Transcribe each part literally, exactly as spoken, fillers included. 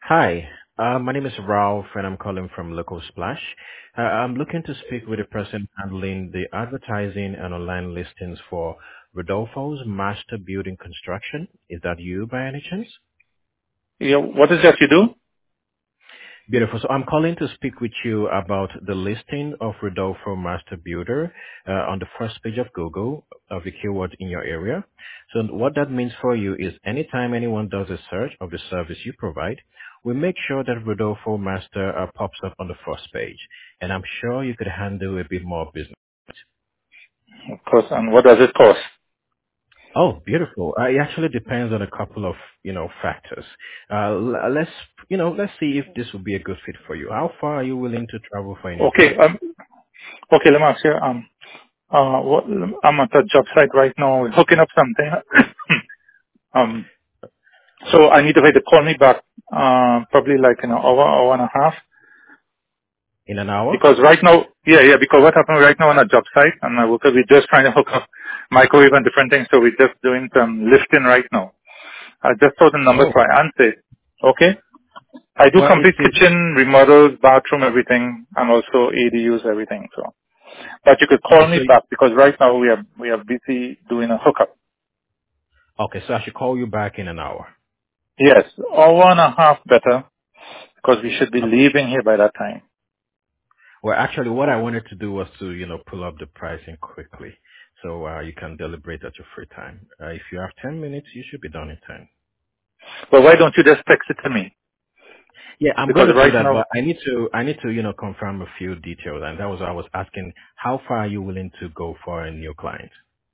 Hi, uh, my name is Ralph, and I'm calling from Local Splash. Uh, I'm looking to speak with the person handling the advertising and online listings for Rodolfo's Master Building Construction. Is that you by any chance? Yeah, what is that you do? Beautiful. So I'm calling to speak with you about the listing of Rodolfo Master Builder uh, on the first page of Google of the keyword in your area. So what that means for you is anytime anyone does a search of the service you provide, we make sure that Rodolfo Master uh, pops up on the first page. And I'm sure you could handle a bit more business. Of course, and what does it cost? Oh, beautiful. Uh, it actually depends on a couple of, you know, factors. Uh, l- let's, you know, let's see if this would be a good fit for you. How far are you willing to travel for a new Okay, client? um, okay, let me ask you, um, uh, what, I'm at a job site right now, hooking up something. um, so I need to wait to call me back, uh, probably like in an hour, hour and a half. In an hour? Because right now, yeah, yeah, because what happened right now on a job site, and my worker, we're just trying to hook up microwave and different things, so we're just doing some lifting right now. I just saw the numbers Oh, for answer. Okay? I do well, it's complete it. kitchen, remodels, bathroom, everything, and also A D Us, everything, so. But you could call Okay, me so you, back because right now we are we are busy doing a hookup. okay, so I should call you back in an hour. Yes, hour and a half better because we should be Okay. leaving here by that time. Well, actually, what I wanted to do was to, you know, pull up the pricing quickly, so uh, you can deliberate at your free time. Uh, if you have ten minutes, you should be done in ten. But why don't you just text it to me? Yeah, I'm going Because to do right that, now, but I need to, I need to, you know, confirm a few details, and that was I was asking, how far are you willing to go for a new client?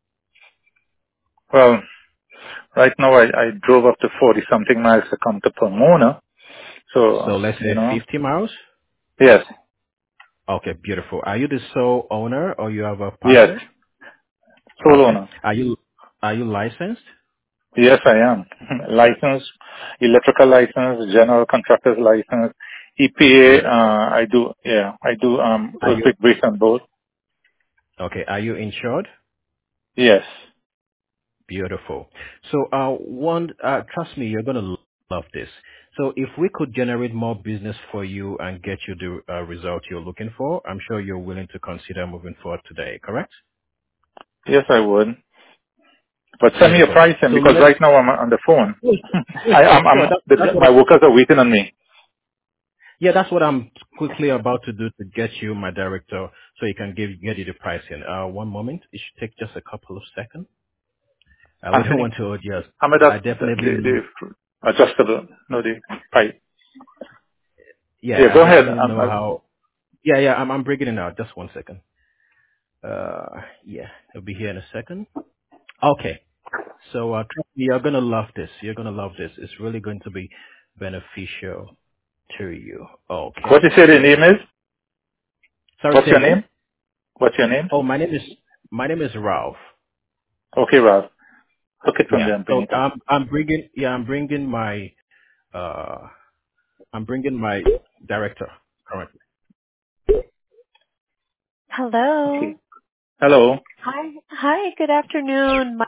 well, right now I, I drove up to forty something miles to come to Pomona. So So let's you say know, fifty miles. yes, Okay, beautiful. Are you the sole owner, or you have a yes, partner? sole Okay. owner. Are you, are you licensed? Yes, I am license, electrical license, general contractor's license, E P A. Beautiful. Uh, I do, yeah, I do um Are you earthquake brace on both. okay? Are you insured? Yes. Beautiful. So, uh, one, uh, trust me, you're gonna lo- love this. So, if we could generate more business for you and get you the uh, result you're looking for, I'm sure you're willing to consider moving forward today. Correct? Yes, I would. But send me a Beautiful. pricing So because let right now I'm on the phone. yeah, yeah, I, sure, I'm, sure. I'm, That, the, that's what my I'm, workers are waiting on me. yeah, that's what I'm quickly about to do to get you my director, so he can give get you the pricing. Uh, one moment. It should take just a couple of seconds. Uh, we don't Anthony, want to hold you. I'm at I that, the, definitely the, know. the adjustable, no, the pipe. Yeah, Yeah, I go ahead. definitely I'm, know I, how. Yeah, yeah. I'm I'm bringing it out. Just one second. Uh, yeah, it'll be here in a second. Okay. So, uh, trust me, you're gonna love this. You're gonna love this. It's really going to be beneficial to you. what Okay. you say the name is? Sorry, What's say your again? name? What's your name? Oh, my name is, my name is Ralph. Okay, Ralph. Hook it from Yeah. there and bring So, it in. um, I'm bringing, yeah, I'm bringing my, uh, I'm bringing my director currently. Hello. Okay. Hello. Hi. Hi, good afternoon.